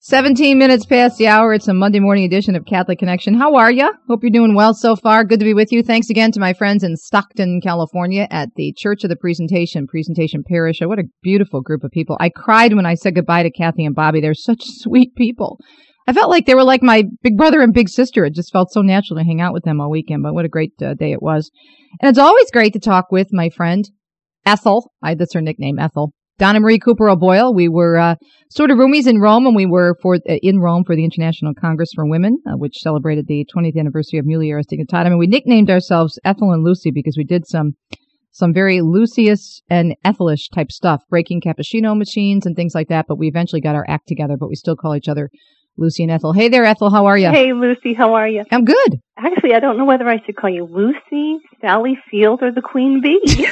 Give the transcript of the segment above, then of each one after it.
17 minutes past the hour. It's a Monday morning edition of Catholic Connection. How are you? Hope you're doing well so far. Good to be with you. Thanks again to my friends in Stockton, California at the Church of the Presentation Parish. What a beautiful group of people. I cried when I said goodbye to Kathy and Bobby. They're such sweet people. I felt like they were like my big brother and big sister. It just felt so natural to hang out with them all weekend, but what a great day it was. And it's always great to talk with my friend Ethel. That's her nickname, Ethel. Donna Marie Cooper O'Boyle. We were sort of roomies in Rome, and we were in Rome for the International Congress for Women, which celebrated the 20th anniversary of Mulieris Dignitatem. And we nicknamed ourselves Ethel and Lucy because we did some very Lucius and Ethelish type stuff, breaking cappuccino machines and things like that. But we eventually got our act together, but we still call each other Lucy and Ethel. Hey there, Ethel. How are you? Hey, Lucy. How are you? I'm good. Actually, I don't know whether I should call you Lucy, Sally Field, or the Queen Bee.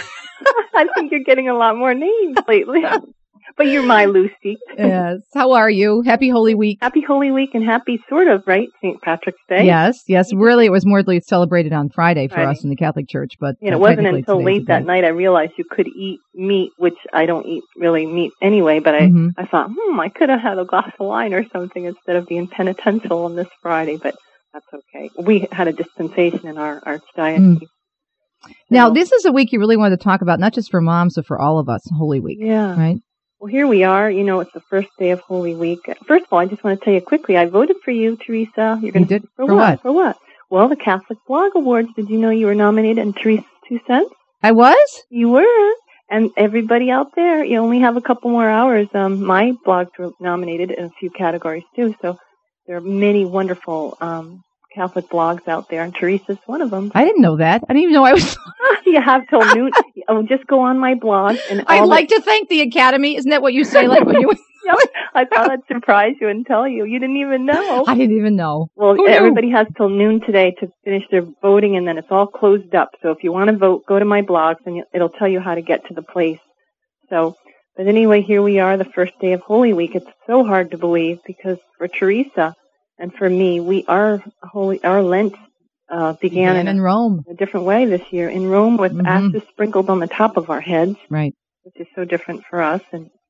I think you're getting a lot more names lately. But you're my Lucy. Yes. How are you? Happy Holy Week. Happy Holy Week and happy sort of, right? St. Patrick's Day. Yes. Really, it was more celebrated on Friday for us in the Catholic Church. But it wasn't until late that night I realized you could eat meat, which I don't eat really meat anyway. But I thought, I could have had a glass of wine or something instead of being penitential on this Friday. But that's okay. We had a dispensation in our archdiocese. Now, this is a week you really wanted to talk about, not just for moms, but for all of us, Holy Week. Yeah. Right? Well, here we are. It's the first day of Holy Week. First of all, I just want to tell you quickly, I voted for you, Teresa. You did? For what? For what? Well, the Catholic Blog Awards. Did you know you were nominated in Teresa's 2 cents? I was? You were. And everybody out there, you only have a couple more hours. My blogs were nominated in a few categories, too. So there are many wonderful Catholic blogs out there, and Teresa's one of them. I didn't know that. I didn't even know I was... You have till noon. Just go on my blog. And I'd like to thank the Academy. Isn't that what you say? Like when you... I thought I'd surprise you and tell you. You didn't even know. I didn't even know. Well, everybody has till noon today to finish their voting, and then it's all closed up. So if you want to vote, go to my blogs, and it'll tell you how to get to the place. So, but anyway, here we are, the first day of Holy Week. It's so hard to believe because for Teresa and for me, our Lent began in Rome. A different way this year. In Rome with ashes sprinkled on the top of our heads. Right. Which is so different for us.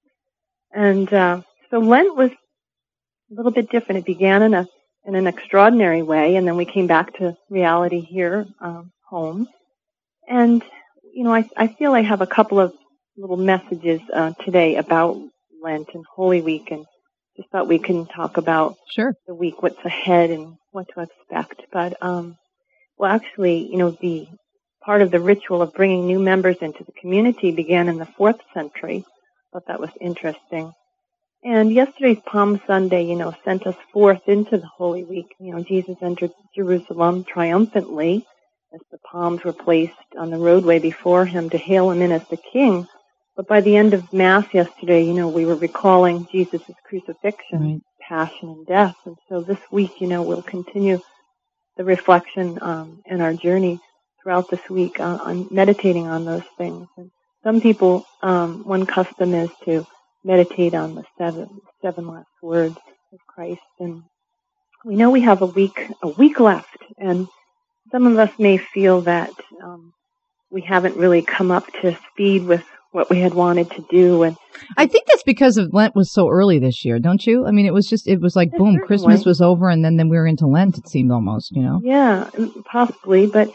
And so Lent was a little bit different. It began in an extraordinary way, and then we came back to reality here, home. And, I feel I have a couple of little messages today about Lent and Holy Week, and just thought we can talk about the week, what's ahead and what to expect. But, actually, the part of the ritual of bringing new members into the community began in the 4th century. I thought that was interesting. And yesterday's Palm Sunday, sent us forth into the Holy Week. Jesus entered Jerusalem triumphantly as the palms were placed on the roadway before him to hail him in as the king. But by the end of Mass yesterday, we were recalling Jesus' crucifixion, passion, and death. And so this week, we'll continue the reflection and our journey throughout this week on meditating on those things. And some people, one custom is to meditate on the seven last words of Christ. And we know we have a week left, and some of us may feel that we haven't really come up to speed with what we had wanted to do. And I think that's because of Lent was so early this year, don't you? I mean, it was like, boom, Christmas was over, and then we were into Lent, it seemed almost, Yeah, possibly. But,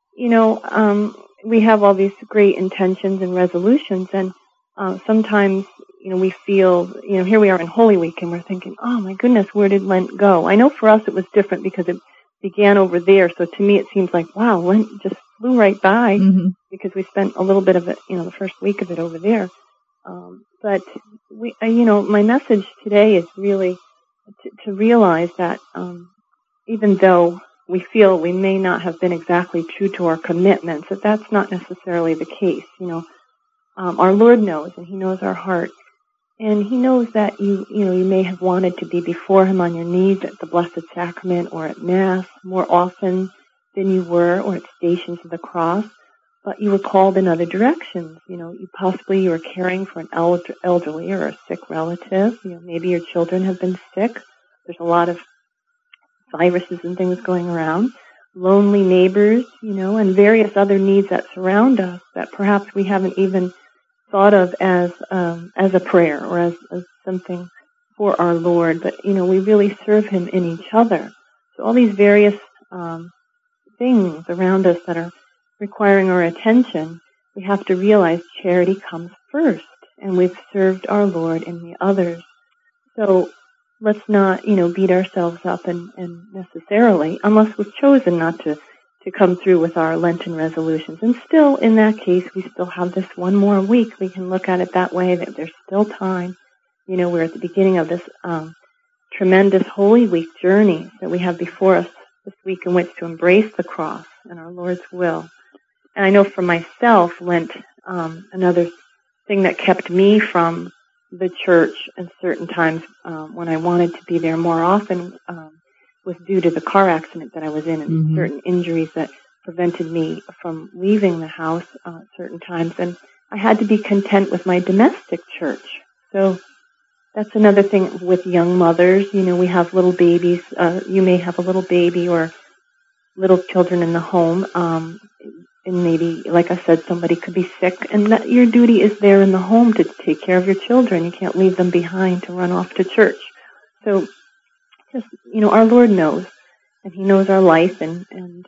we have all these great intentions and resolutions, and sometimes, we feel, here we are in Holy Week, and we're thinking, oh my goodness, where did Lent go? I know for us it was different because it began over there, so to me it seems like, wow, Lent just flew right by because we spent a little bit of it, the first week of it over there. But my message today is really to realize that even though we feel we may not have been exactly true to our commitments, that's not necessarily the case. Our Lord knows, and He knows our heart. And He knows that you may have wanted to be before Him on your knees at the Blessed Sacrament or at Mass more often than you were, or at Stations of the Cross, but you were called in other directions. You were caring for an elderly or a sick relative. Maybe your children have been sick. There's a lot of viruses and things going around. Lonely neighbors, and various other needs that surround us that perhaps we haven't even thought of as a prayer or as something for our Lord, but, we really serve Him in each other. So all these various things around us that are requiring our attention, we have to realize charity comes first, and we've served our Lord in the others. So let's not, beat ourselves up and necessarily, unless we've chosen not to come through with our Lenten resolutions. And still, in that case, we still have this one more week. We can look at it that way, that there's still time. We're at the beginning of this tremendous Holy Week journey that we have before us this week in which to embrace the cross and our Lord's will. And I know for myself, Lent, another thing that kept me from the church at certain times when I wanted to be there more often was due to the car accident that I was in and certain injuries that prevented me from leaving the house at certain times. And I had to be content with my domestic church. So that's another thing with young mothers. We have little babies. You may have a little baby or little children in the home. And maybe, like I said, somebody could be sick. And that your duty is there in the home to take care of your children. You can't leave them behind to run off to church. So just, our Lord knows. And He knows our life. And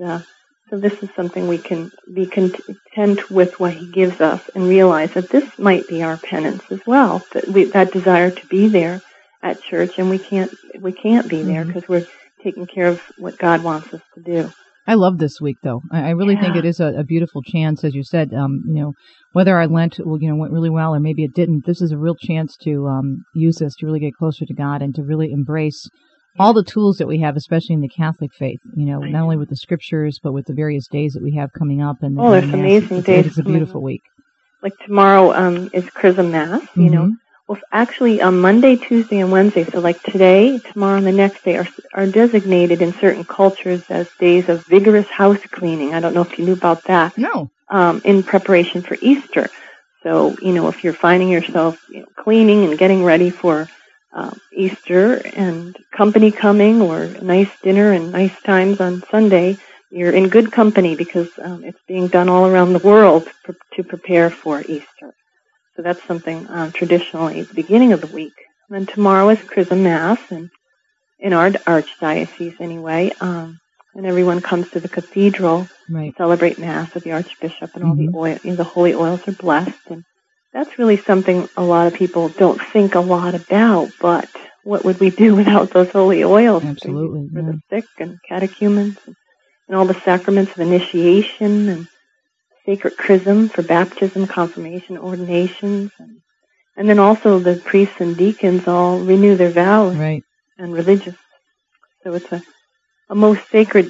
so this is something we can be content with what He gives us and realize that this might be our penance as well, that desire to be there at church, and we can't be there because we're taking care of what God wants us to do. I love this week, though. I really think it is a beautiful chance, as you said. Whether our Lent went really well or maybe it didn't, this is a real chance to use this to really get closer to God and to really embrace all the tools that we have, especially in the Catholic faith, not only with the scriptures, but with the various days that we have coming up. And there's amazing days. It's a beautiful week. Like tomorrow is Chrism Mass, Well, actually, on Monday, Tuesday, and Wednesday, so like today, tomorrow, and the next day are designated in certain cultures as days of vigorous house cleaning. I don't know if you knew about that. No. In preparation for Easter. So, if you're finding yourself cleaning and getting ready for Easter and company coming or a nice dinner and nice times on Sunday, you're in good company because it's being done all around the world to prepare for Easter. So that's something traditionally at the beginning of the week. And then tomorrow is Chrism Mass, and in our archdiocese anyway, and everyone comes to the cathedral to celebrate Mass with the Archbishop, and all the holy oils are blessed. And that's really something a lot of people don't think a lot about, but what would we do without those holy oils? Absolutely. For the sick and catechumens and all the sacraments of initiation and sacred chrism for baptism, confirmation, ordinations, and then also the priests and deacons all renew their vows and religious. So it's a most sacred,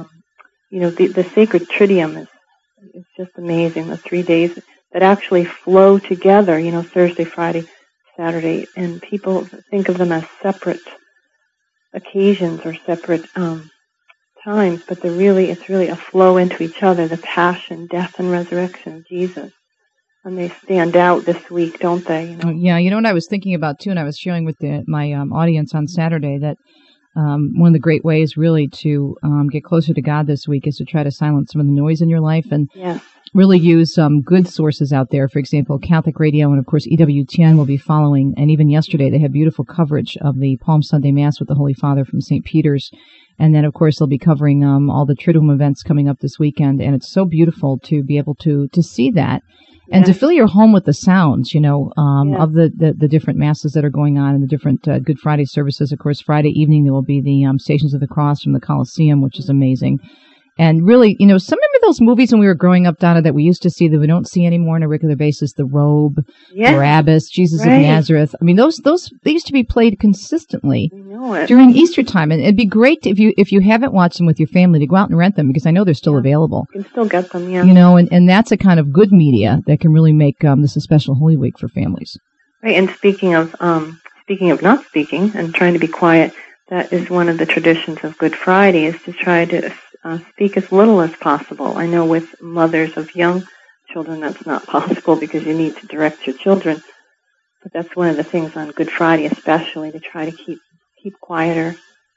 the sacred Triduum is just amazing. The 3 days that actually flow together, Thursday, Friday, Saturday, and people think of them as separate occasions or separate times, but it's really a flow into each other, the passion, death, and resurrection of Jesus. And they stand out this week, don't they? Yeah, what I was thinking about, too, and I was sharing with my audience on Saturday, that one of the great ways really to get closer to God this week is to try to silence some of the noise in your life and really use some good sources out there. For example, Catholic Radio and, of course, EWTN will be following. And even yesterday, they had beautiful coverage of the Palm Sunday Mass with the Holy Father from St. Peter's. And then, of course, they'll be covering all the Triduum events coming up this weekend. And it's so beautiful to be able to see that and to fill your home with the sounds, of the different masses that are going on and the different Good Friday services. Of course, Friday evening, there will be the Stations of the Cross from the Colosseum, which is amazing. And really, some of those movies when we were growing up, Donna, that we used to see that we don't see anymore on a regular basis, The Robe, Barabbas, Jesus of Nazareth. I mean, those they used to be played consistently during Easter time. And it'd be great if you haven't watched them with your family to go out and rent them, because I know they're still available. You can still get them, and that's a kind of good media that can really make this a special Holy Week for families. Right, and speaking of not speaking and trying to be quiet, that is one of the traditions of Good Friday, is to try to speak as little as possible. I know with mothers of young children that's not possible because you need to direct your children, but that's one of the things on Good Friday especially, to try to keep quieter.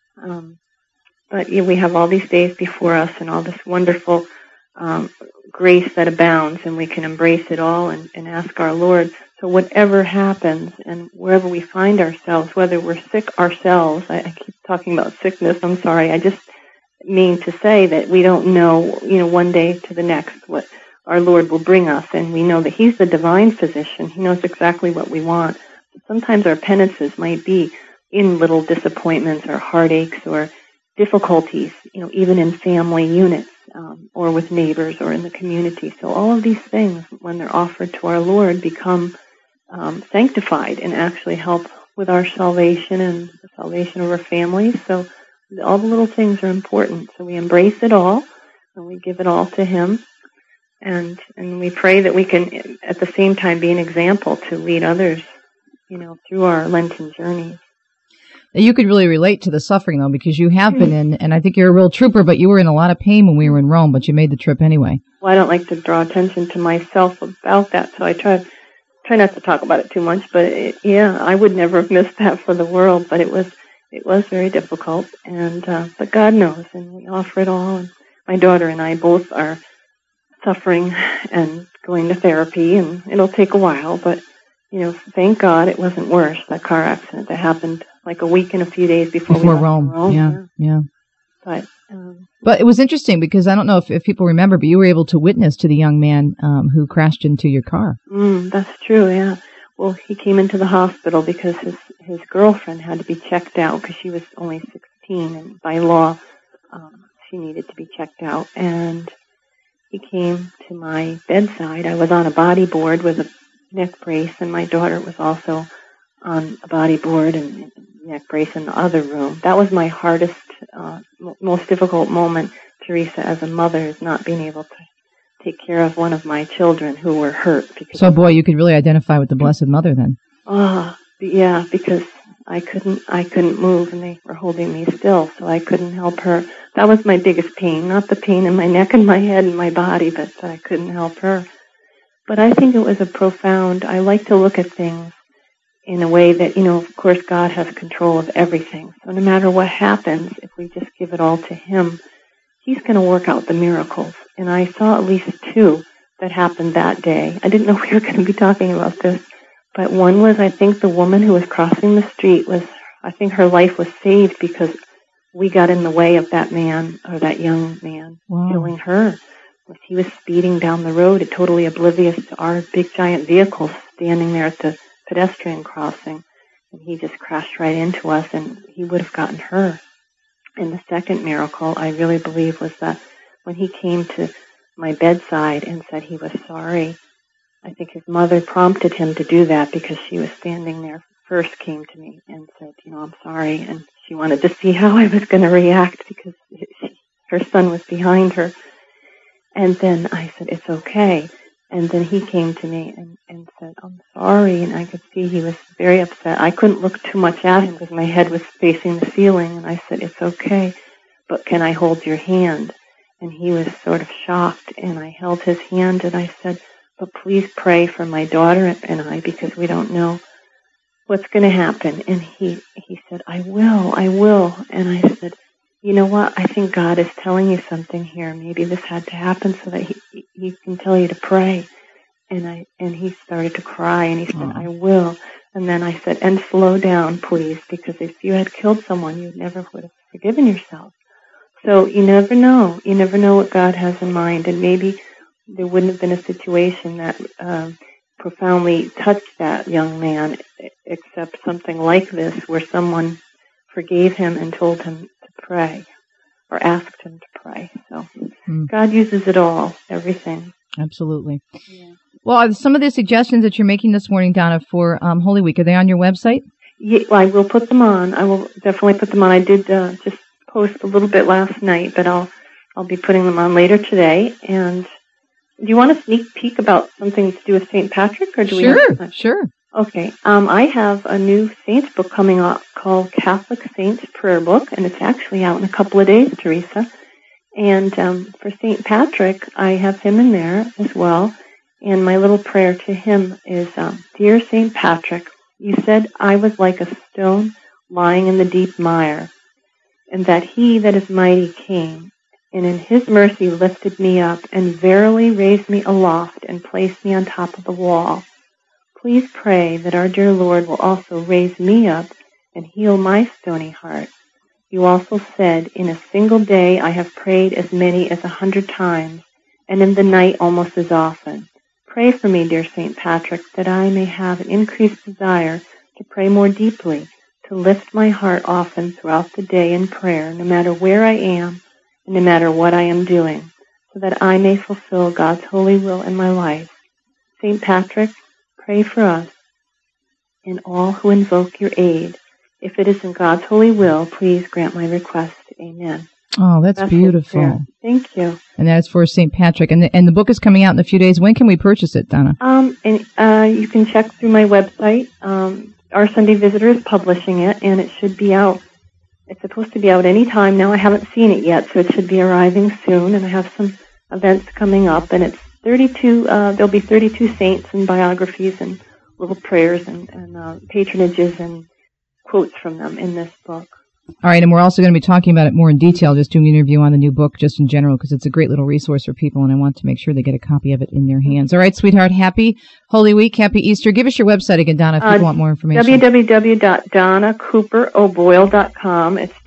But we have all these days before us and all this wonderful grace that abounds, and we can embrace it all and ask our Lord So whatever happens and wherever we find ourselves, whether we're sick ourselves, I keep talking about sickness, I'm sorry, I just mean to say that we don't know, one day to the next what our Lord will bring us, and we know that He's the divine physician. He knows exactly what we want. Sometimes our penances might be in little disappointments or heartaches or difficulties, even in family units or with neighbors or in the community. So all of these things, when they're offered to our Lord, become sanctified and actually help with our salvation and the salvation of our families. So all the little things are important. So we embrace it all and we give it all to Him. And we pray that we can, at the same time, be an example to lead others, through our Lenten journey. You could really relate to the suffering, though, because you have been in, and I think you're a real trooper, but you were in a lot of pain when we were in Rome, but you made the trip anyway. Well, I don't like to draw attention to myself about that, so I try not to talk about it too much, but I would never have missed that for the world, but it was very difficult, and but God knows, and we offer it all, and my daughter and I both are suffering and going to therapy, and it'll take a while, but thank God it wasn't worse, that car accident that happened like a week and a few days before we left Rome. Yeah. But it was interesting because I don't know if people remember, but you were able to witness to the young man who crashed into your car. That's true, yeah. Well, he came into the hospital because his girlfriend had to be checked out because she was only 16, and by law she needed to be checked out. And he came to my bedside. I was on a body board with a neck brace, and my daughter was also on a body board and neck brace in the other room. That was my hardest, most difficult moment, Teresa, as a mother, is not being able to take care of one of my children who were hurt. So, boy, you could really identify with the Blessed Mother then. Yeah, because I couldn't move, and they were holding me still, so I couldn't help her. That was my biggest pain, not the pain in my neck and my head and my body, but that I couldn't help her. But I think it was I like to look at things in a way that, of course, God has control of everything. So no matter what happens, if we just give it all to Him, He's going to work out the miracles. And I saw at least two that happened that day. I didn't know we were going to be talking about this, but one was, I think, the woman who was crossing the street I think her life was saved because we got in the way of that man, or that young man, killing her. He was speeding down the road, totally oblivious to our big giant vehicles standing there at the pedestrian crossing, and he just crashed right into us, and he would have gotten her. And the second miracle, I really believe, was that when he came to my bedside and said he was sorry, I think his mother prompted him to do that because she was standing there, first came to me and said, I'm sorry, and she wanted to see how I was going to react because her son was behind her. And then I said, it's okay. And then he came to me and said, I'm sorry. And I could see he was very upset. I couldn't look too much at him because my head was facing the ceiling. And I said, it's okay, but can I hold your hand? And he was sort of shocked. And I held his hand and I said, but please pray for my daughter and I because we don't know what's going to happen. And he said, I will. And I said, you know what? I think God is telling you something here. Maybe this had to happen so that he can tell you to pray. And he started to cry, and he said, I will. And then I said, and slow down, please, because if you had killed someone, you never would have forgiven yourself. So you never know. You never know what God has in mind. And maybe there wouldn't have been a situation that profoundly touched that young man, except something like this, where someone forgave him and told him to pray, or asked him to pray. So God uses it all, everything. Absolutely. Yeah. Well, some of the suggestions that you're making this morning, Donna, for Holy Week, are they on your website? Yeah, I will put them on. I will definitely put them on. I did just post a little bit last night, but I'll be putting them on later today. And do you want a sneak peek about something to do with St. Patrick, or do we? Sure. Okay. I have a new saints book coming out called Catholic Saints Prayer Book, and it's actually out in a couple of days, Teresa. And for St. Patrick, I have him in there as well. And my little prayer to him is, Dear St. Patrick, you said I was like a stone lying in the deep mire, and that he that is mighty came, and in his mercy lifted me up, and verily raised me aloft, and placed me on top of the wall. please pray that our dear Lord will also raise me up and heal my stony heart. You also said, in a single day I have prayed as many as 100 times, and in the night almost as often. Pray for me, dear St. Patrick, that I may have an increased desire to pray more deeply, to lift my heart often throughout the day in prayer, no matter where I am and no matter what I am doing, so that I may fulfill God's holy will in my life. St. Patrick, pray for us and all who invoke your aid. If it is in God's holy will, please grant my request. Amen. Oh, that's beautiful. Thank you. And that's for St. Patrick. And the book is coming out in a few days. When can we purchase it, Donna? You can check through my website. Our Sunday Visitor is publishing it, and it should be out. It's supposed to be out any time now. I haven't seen it yet, so it should be arriving soon. And I have some events coming up, and it's 32. There'll be 32 saints and biographies and little prayers and patronages and quotes from them in this book. All right, and we're also going to be talking about it more in detail, just doing an interview on the new book, just in general, because it's a great little resource for people, and I want to make sure they get a copy of it in their hands. All right, sweetheart, happy Holy Week, happy Easter. Give us your website again, Donna, if people want more information. www.donnacooperoboyle.com. It's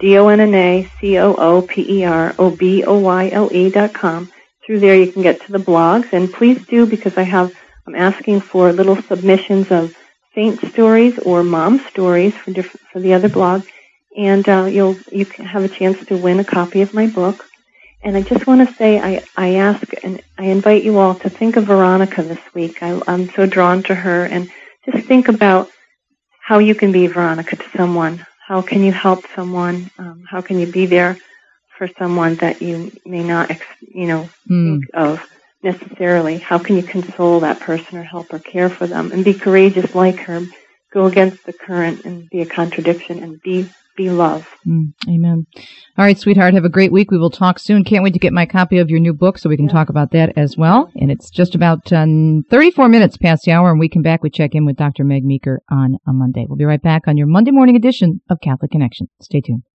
DonnaCooperoboyle.com. Through there you can get to the blogs, and please do, because I'm asking for little submissions of saint stories or mom stories for the other blog. And you can have a chance to win a copy of my book. And I just want to say, I ask and I invite you all to think of Veronica this week. I'm so drawn to her, and just think about how you can be Veronica to someone. How can you help someone? How can you be there for someone that you may not, think of necessarily? How can you console that person or help or care for them and be courageous like her? Go against the current and be a contradiction and be love. Amen. All right, sweetheart, have a great week. We will talk soon. Can't wait to get my copy of your new book so we can talk about that as well. And it's just about 34 minutes past the hour, and we come back. We check in with Dr. Meg Meeker on a Monday. We'll be right back on your Monday morning edition of Catholic Connection. Stay tuned.